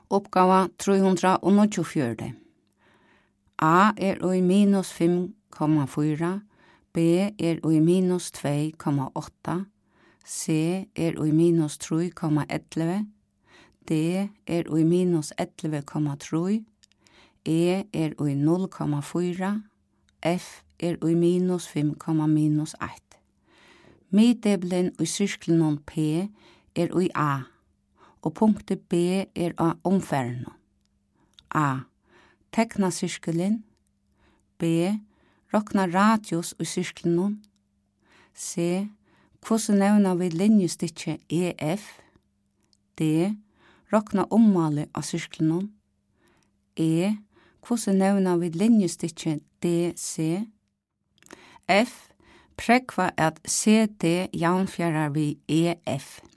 Uppgava 324. A i minus 5,4, B i minus 2,8, C i minus 3,11, D i minus 11,3, E i 0,4, F i minus 5,-1. Middeblen i sirkelen P i A, og punktet B av omfærden. A. Tekna sirkelen. B. Rokna radius i sirkelen. C. Hvordan nevna vi linjestikket EF? D. Rokna ommålet av sirkelen. E. Hvordan nevna vi linjestikket DC? F. Prekva at CD javnfjærar vi EF.